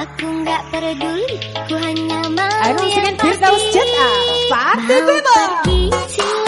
Aku nggak peduli, ku hanya mau Ayo yang singin Firdaus Jet, pasti. Party Mau People. pergi